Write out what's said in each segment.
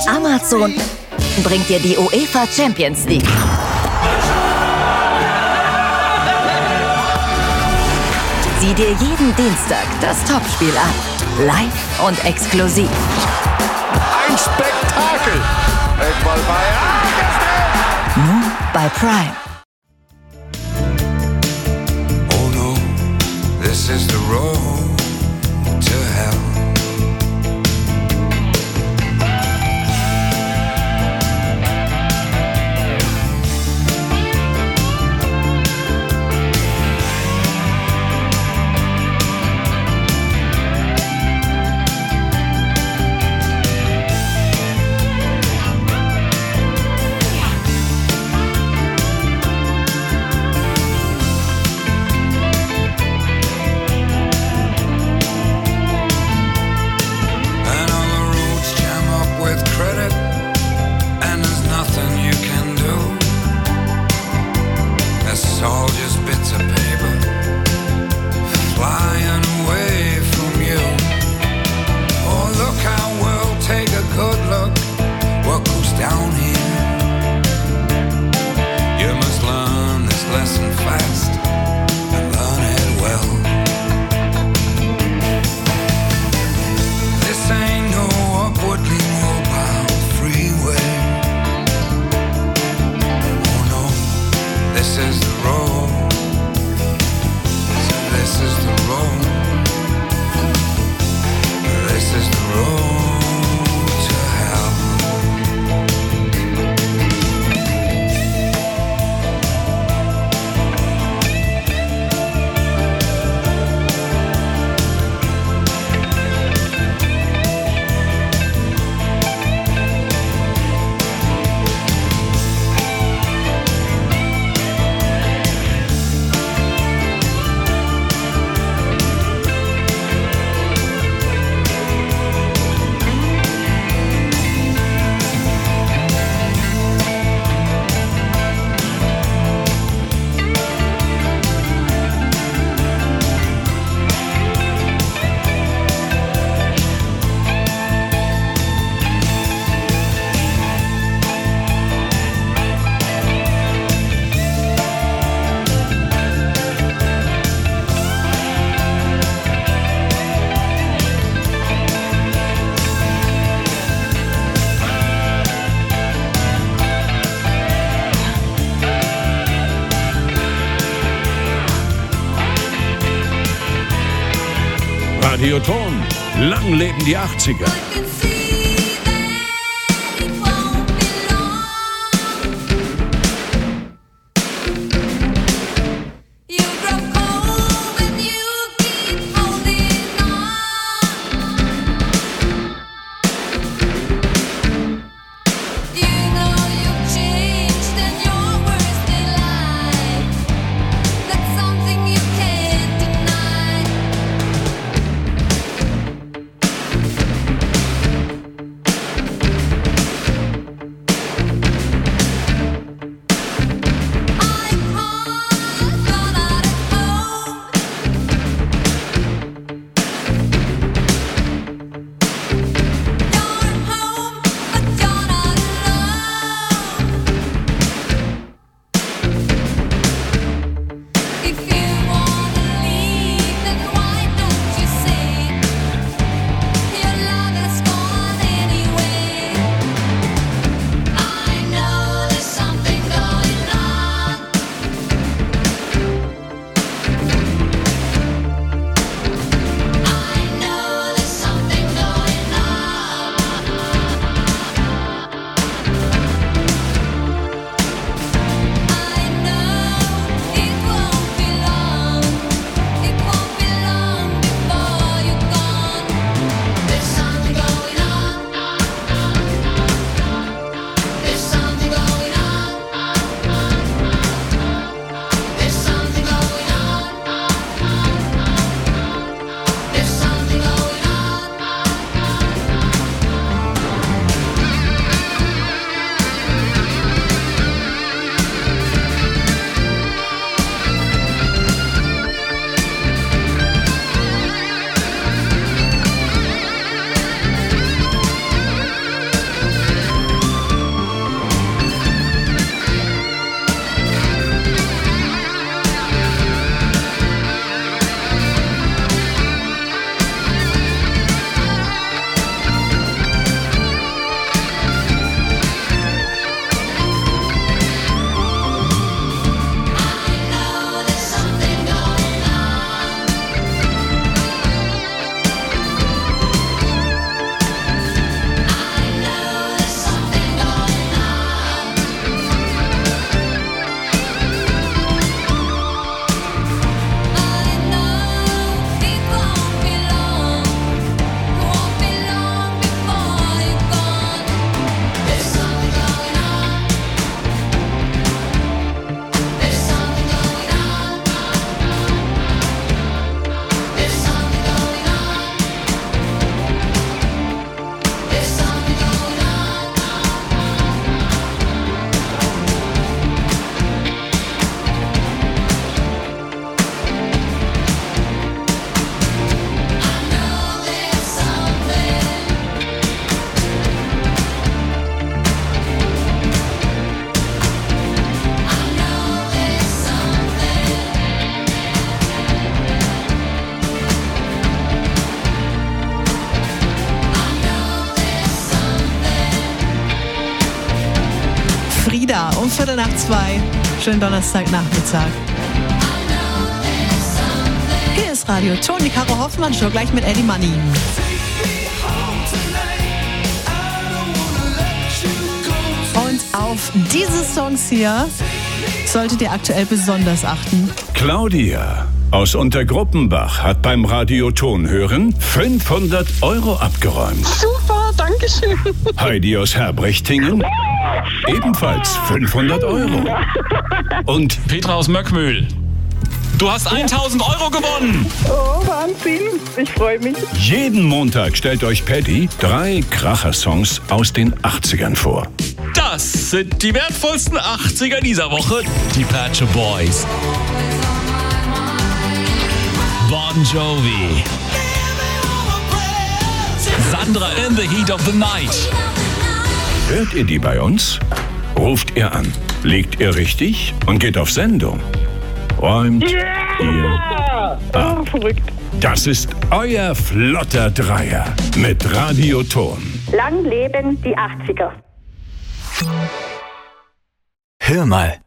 Amazon bringt dir die UEFA Champions League. Sieh dir jeden Dienstag das Topspiel an. Live und exklusiv. Ein Spektakel! Eckball Nur bei Prime. Oh no, this is the road to hell. Radioton, lang leben die 80er. wieder um 1:45. Schönen Donnerstagnachmittag. Hier ist Radio Ton, die Caro Hoffmann Show, gleich mit Eddie Money. Und auf diese Songs hier solltet ihr aktuell besonders achten. Claudia aus Untergruppenbach hat beim Radioton-Hören 500 € abgeräumt. Super, danke schön. Heidi aus Herbrechtingen ebenfalls 500 €. Und Petra aus Möckmühl. Du hast 1.000 € gewonnen. Oh, Wahnsinn. Ich freue mich. jeden Montag stellt euch Paddy 3 Kracher-Songs aus den 80ern vor. Das sind die wertvollsten 80er dieser Woche. Die Patch Boys. Bon Jovi. Sandra in the Heat of the Night. Hört ihr die bei uns? Ruft ihr an, liegt ihr richtig und geht auf Sendung. Räumt ihr ab. Oh, verrückt. Das ist euer flotter Dreier mit Radioton. Lang leben die 80er. Hör mal.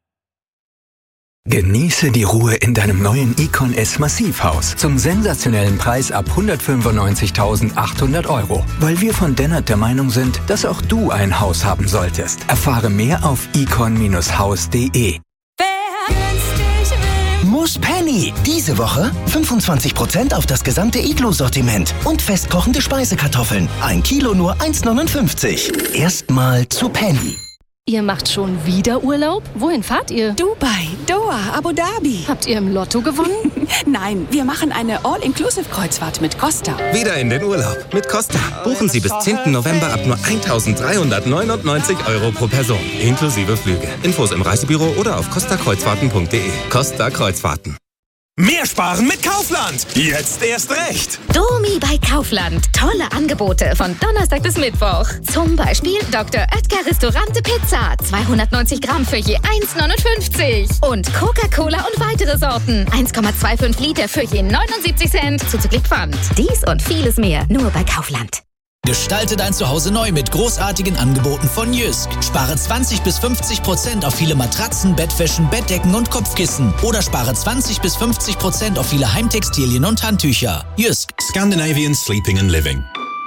Genieße die Ruhe in deinem neuen Icon S Massivhaus zum sensationellen Preis ab 195.800 €. Weil wir von Dennert der Meinung sind, dass auch du ein Haus haben solltest. Erfahre mehr auf icon-haus.de. Muss Penny. Diese Woche 25% auf das gesamte Iglo-Sortiment und festkochende Speisekartoffeln. 1 Kilo nur 1,59. Erstmal zu Penny. Ihr macht schon wieder Urlaub? Wohin fahrt ihr? Dubai, Doha, Abu Dhabi. Habt ihr im Lotto gewonnen? Nein, wir machen eine All-Inclusive-Kreuzfahrt mit Costa. Wieder in den Urlaub mit Costa. Buchen Sie bis 10. November ab nur 1.399 € pro Person. Inklusive Flüge. Infos im Reisebüro oder auf costakreuzfahrten.de. Costa Kreuzfahrten. Mehr sparen mit Kaufland. Jetzt erst recht. Domi bei Kaufland. Tolle Angebote von Donnerstag bis Mittwoch. Zum Beispiel Dr. Oetker Restaurante Pizza. 290 Gramm für je 1,59. Und Coca-Cola und weitere Sorten. 1,25 Liter für je 79 Cent. Zuzüglich Pfand. Dies und vieles mehr nur bei Kaufland. Gestalte dein Zuhause neu mit großartigen Angeboten von Jysk. Spare 20-50% auf viele Matratzen, Bettwäschen, Bettdecken und Kopfkissen. Oder spare 20-50% auf viele Heimtextilien und Handtücher. Jysk. Scandinavian Sleeping and Living.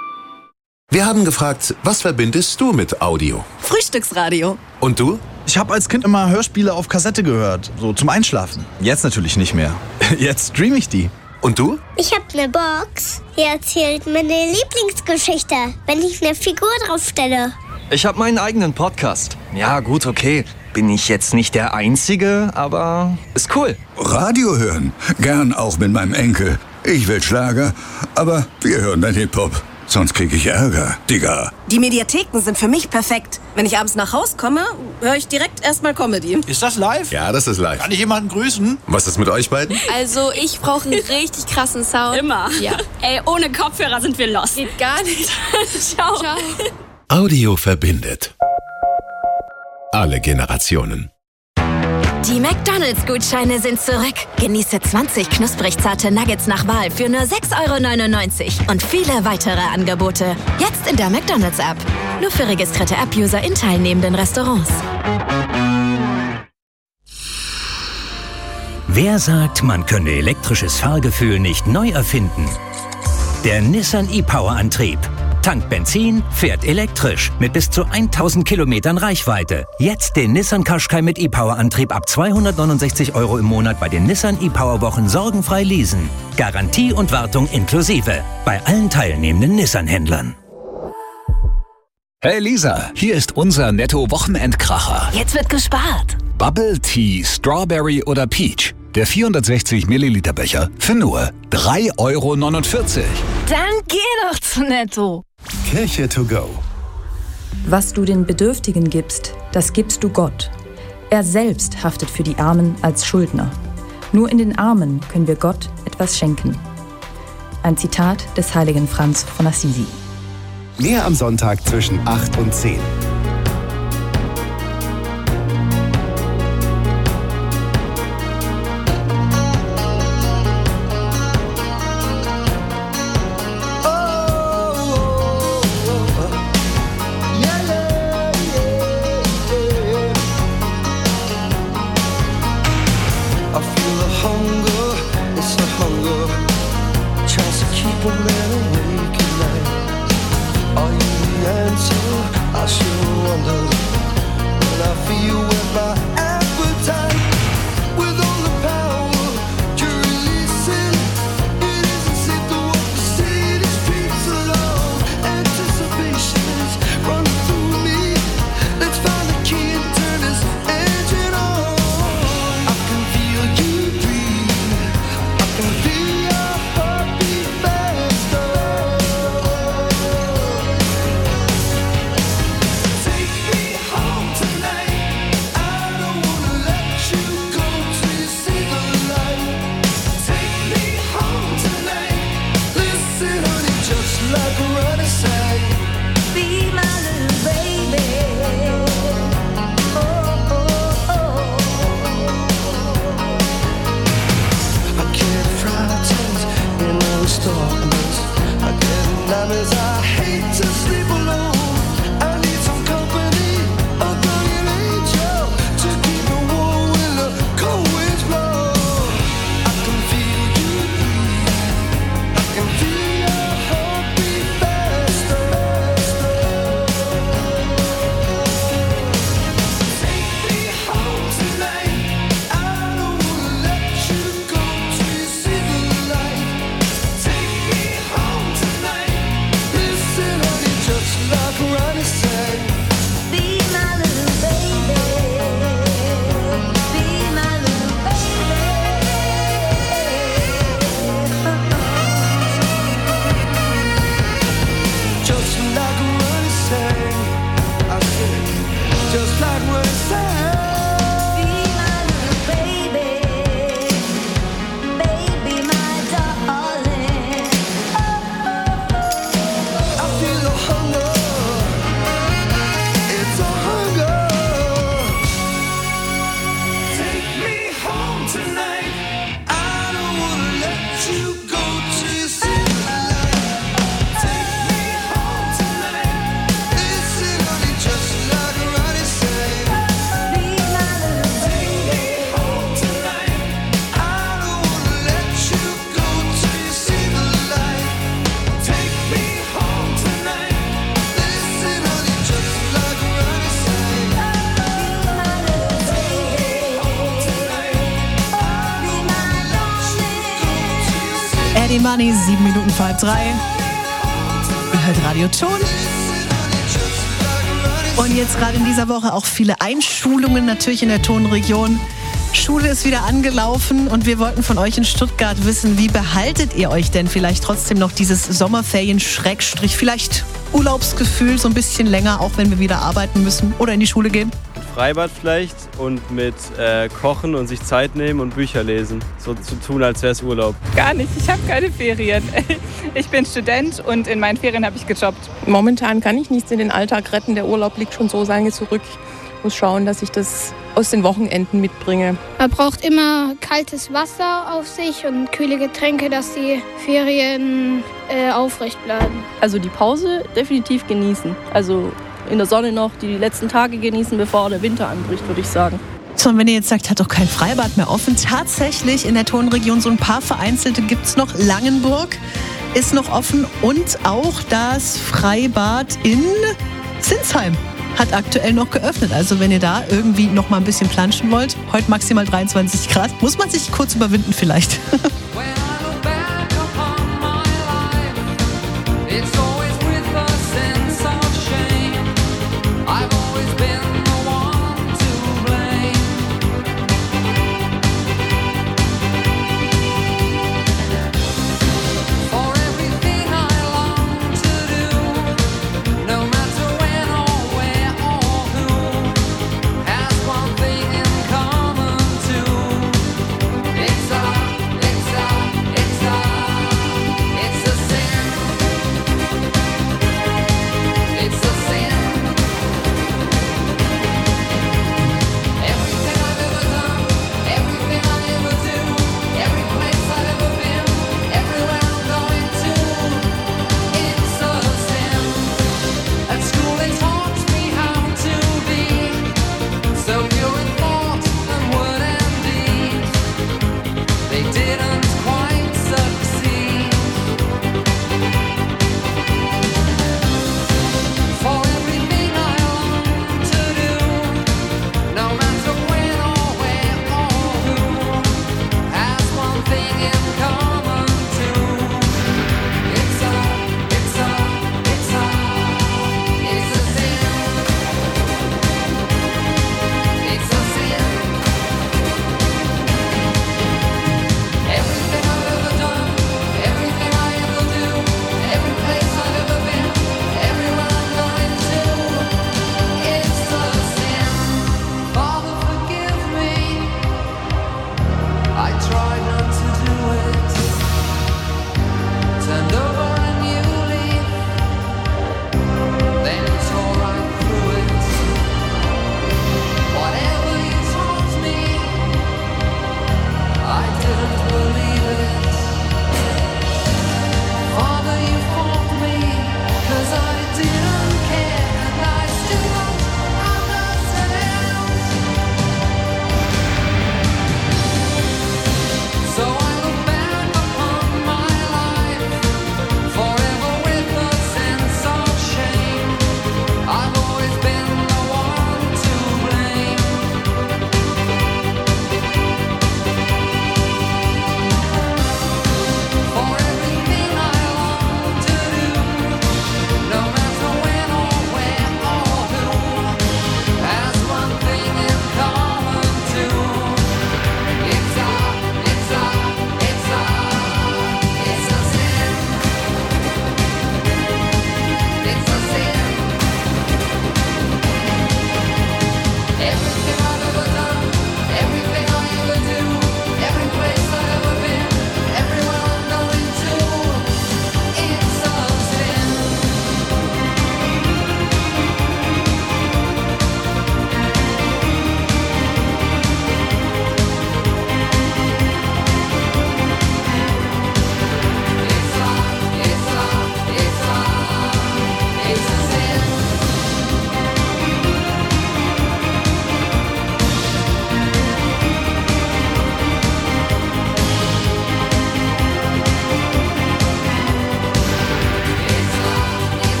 Wir haben gefragt, was verbindest du mit Audio? Frühstücksradio. Und du? Ich habe als Kind immer Hörspiele auf Kassette gehört, so zum Einschlafen. Jetzt natürlich nicht mehr. Jetzt streame ich die. Und du? Ich habe eine Box, die erzählt meine Lieblingsgeschichte, wenn ich eine Figur draufstelle. Ich habe meinen eigenen Podcast. Ja, gut, okay. Bin ich jetzt nicht der Einzige, aber ist cool. Radio hören. Gern auch mit meinem Enkel. Ich will Schlager, aber wir hören dann Hip-Hop. Sonst krieg ich Ärger, Digga. Die Mediatheken sind für mich perfekt. Wenn ich abends nach Hause komme, höre ich direkt erstmal Comedy. Ist das live? Ja, das ist live. Kann ich jemanden grüßen? Was ist mit euch beiden? Also, ich brauche einen richtig krassen Sound. Immer. Ja. Ey, ohne Kopfhörer sind wir lost. Geht gar nicht. Ciao. Ciao. Audio verbindet. Alle Generationen. Die McDonald's-Gutscheine sind zurück. Genieße 20 knusprig zarte Nuggets nach Wahl für nur 6,99 € und viele weitere Angebote. Jetzt in der McDonald's-App. Nur für registrierte App-User in teilnehmenden Restaurants. Wer sagt, man könne elektrisches Fahrgefühl nicht neu erfinden? Der Nissan e-Power-Antrieb. Tankt Benzin, fährt elektrisch mit bis zu 1000 Kilometern Reichweite. Jetzt den Nissan Qashqai mit e-Power-Antrieb ab 269 € im Monat bei den Nissan e-Power-Wochen sorgenfrei leasen. Garantie und Wartung inklusive. Bei allen teilnehmenden Nissan-Händlern. Hey Lisa, hier ist unser Netto-Wochenendkracher. Jetzt wird gespart. Bubble Tea, Strawberry oder Peach. Der 460 Milliliter Becher für nur 3,49 €. Dann geh doch zu Netto. Kirche to go. Was du den Bedürftigen gibst, das gibst du Gott. Er selbst haftet für die Armen als Schuldner. Nur in den Armen können wir Gott etwas schenken. Ein Zitat des heiligen Franz von Assisi. Mehr am Sonntag zwischen 8 und 10. Eddie Money, 7 Minuten vor halb 3. Ihr hört Radio Ton. Und jetzt gerade in dieser Woche auch viele Einschulungen natürlich in der Tonregion. Schule ist wieder angelaufen und wir wollten von euch in Stuttgart wissen, wie behaltet ihr euch denn vielleicht trotzdem noch dieses Sommerferien-, vielleicht Urlaubsgefühl so ein bisschen länger, auch wenn wir wieder arbeiten müssen oder in die Schule gehen? Freibad vielleicht und mit Kochen und sich Zeit nehmen und Bücher lesen. So zu tun, als wäre es Urlaub. Gar nicht, ich habe keine Ferien. Ich bin Student und in meinen Ferien habe ich gejobbt. Momentan kann ich nichts in den Alltag retten. Der Urlaub liegt schon so lange zurück. Ich muss schauen, dass ich das aus den Wochenenden mitbringe. Man braucht immer kaltes Wasser auf sich und kühle Getränke, dass die Ferien aufrecht bleiben. Also die Pause definitiv genießen. Also in der Sonne noch die letzten Tage genießen, bevor der Winter anbricht, würde ich sagen. So, und wenn ihr jetzt sagt, hat doch kein Freibad mehr offen. Tatsächlich in der Tonregion so ein paar vereinzelte gibt es noch. Langenburg ist noch offen und auch das Freibad in Sinsheim hat aktuell noch geöffnet. Also wenn ihr da irgendwie noch mal ein bisschen planschen wollt, heute maximal 23 Grad, muss man sich kurz überwinden vielleicht.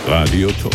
Radioton.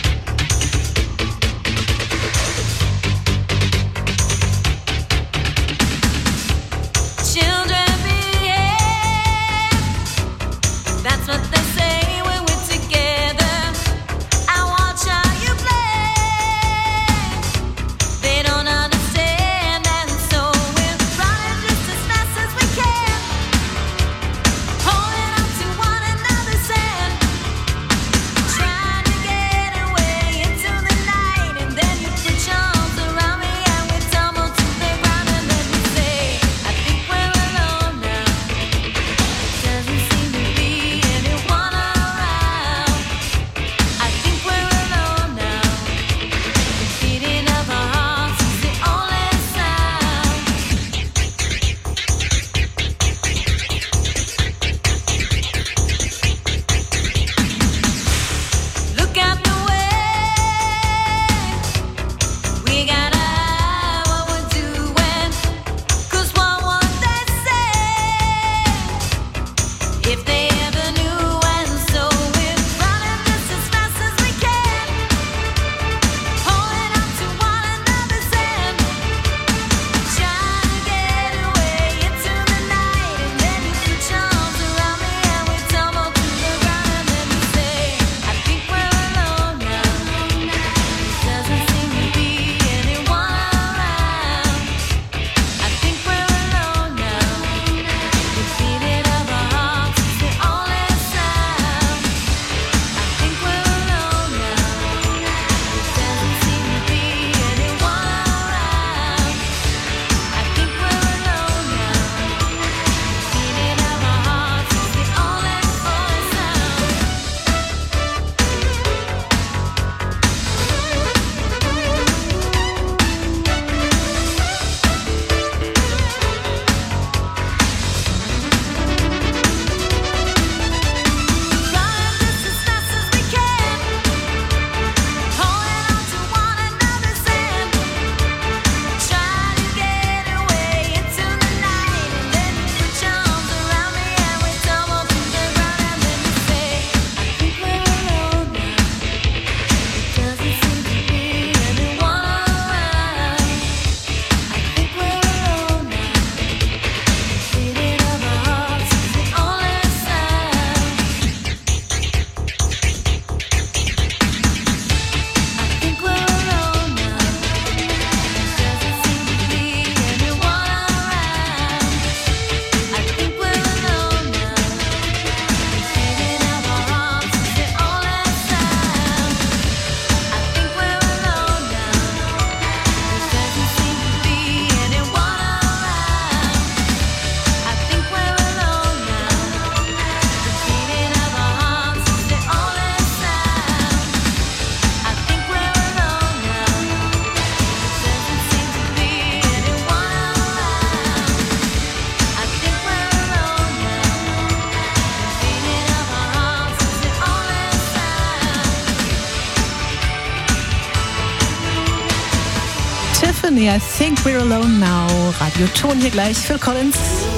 I think we're alone now. Radioton hier gleich, Phil Collins.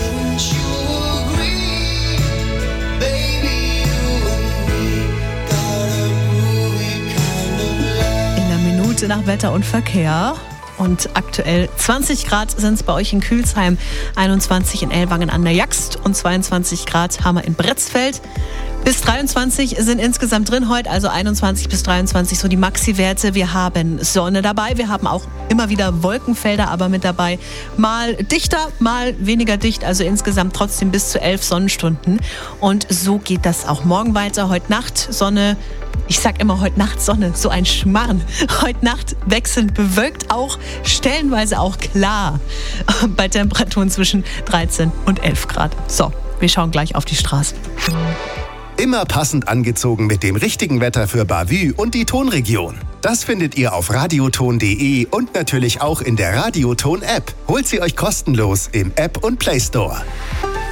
In einer Minute nach Wetter und Verkehr. Und aktuell 20 Grad sind es bei euch in Kühlsheim, 21 in Ellwangen an der Jagst und 22 Grad haben wir in Bretzfeld. Bis 23 sind insgesamt drin heute, also 21 bis 23 so die Maxi-Werte. Wir haben Sonne dabei, wir haben auch immer wieder Wolkenfelder aber mit dabei. Mal dichter, mal weniger dicht, also insgesamt trotzdem bis zu 11 Sonnenstunden. Und so geht das auch morgen weiter. Heute Nacht Sonne. Ich sag immer heute Nacht Sonne, so ein Schmarrn. Heute Nacht wechselnd bewölkt, auch stellenweise auch klar. Bei Temperaturen zwischen 13 und 11 Grad. So, wir schauen gleich auf die Straße. Immer passend angezogen mit dem richtigen Wetter für Bavü und die Tonregion. Das findet ihr auf radioton.de und natürlich auch in der Radioton-App. Holt sie euch kostenlos im App und Play Store.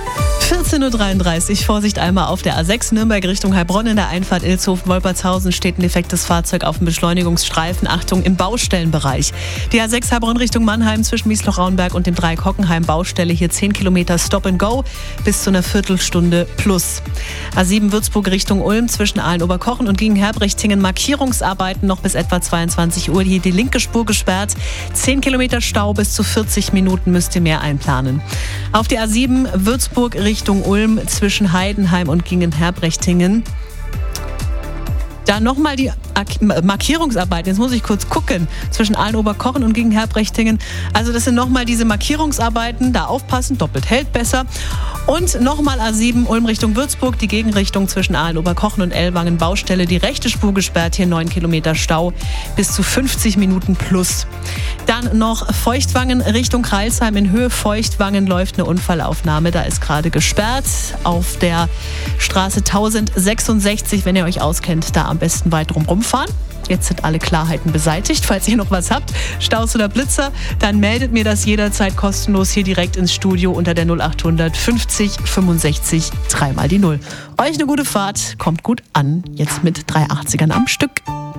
14.33 Uhr, Vorsicht einmal auf der A6 Nürnberg Richtung Heilbronn in der Einfahrt Ilshofen-Wolpertshausen steht ein defektes Fahrzeug auf dem Beschleunigungsstreifen. Achtung, im Baustellenbereich. Die A6 Heilbronn Richtung Mannheim zwischen Miesloch-Rauenberg und dem Dreieck Hockenheim Baustelle. Hier 10 Kilometer Stop and Go bis zu einer Viertelstunde plus. A7 Würzburg Richtung Ulm zwischen Aalen-Oberkochen und Gingen-Herbrechtingen. Markierungsarbeiten noch bis etwa 22 Uhr. Hier die linke Spur gesperrt. 10 Kilometer Stau bis zu 40 Minuten müsst ihr mehr einplanen. Auf die A7 Würzburg Richtung Ulm zwischen Heidenheim und Gingen-Herbrechtingen. Da nochmal die Markierungsarbeiten, jetzt muss ich kurz gucken, zwischen Aalen-Oberkochen und Gingen-Herbrechtingen. Also das sind nochmal diese Markierungsarbeiten, da aufpassen, doppelt hält besser. Und nochmal A7 Ulm Richtung Würzburg, die Gegenrichtung zwischen Aalen-Oberkochen und Ellwangen Baustelle. Die rechte Spur gesperrt, hier 9 Kilometer Stau, bis zu 50 Minuten plus. Dann noch Feuchtwangen Richtung Crailsheim in Höhe Feuchtwangen läuft eine Unfallaufnahme, da ist gerade gesperrt. Auf der Straße 1066, wenn ihr euch auskennt, da am besten weit drumherum fahren. Jetzt sind alle Klarheiten beseitigt. Falls ihr noch was habt, Staus oder Blitzer, dann meldet mir das jederzeit kostenlos hier direkt ins Studio unter der 0800 50 65 3 mal die 0. Euch eine gute Fahrt, kommt gut an. Jetzt mit 380ern am Stück.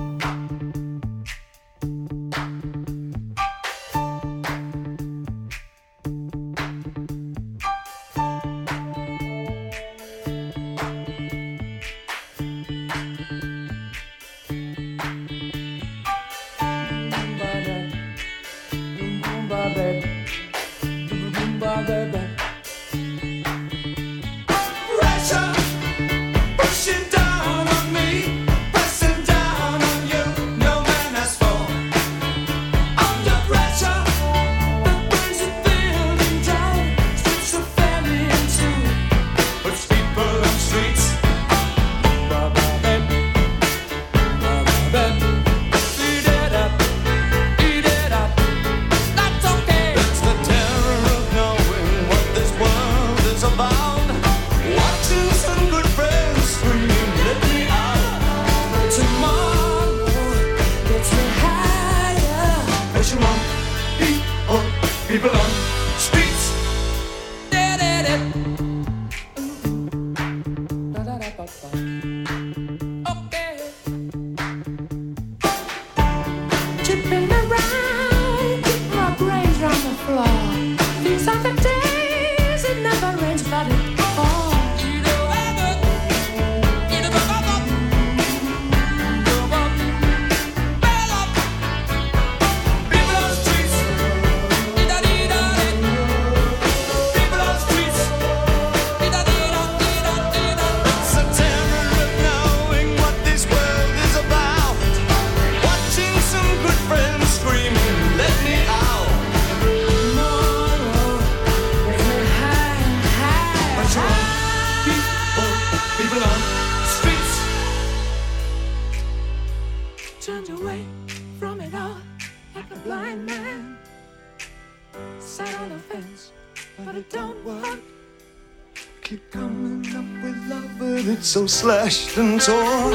So slashed and torn.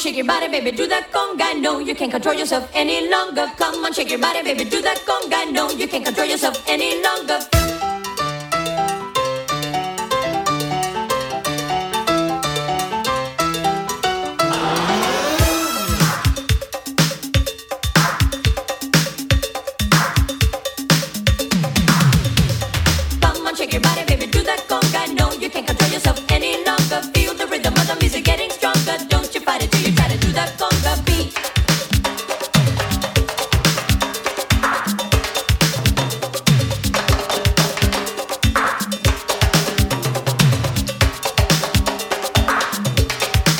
shake your body, baby, do that conga. No, you can't control yourself any longer. Come on, shake your body, baby, do that conga. No, you can't control yourself any longer.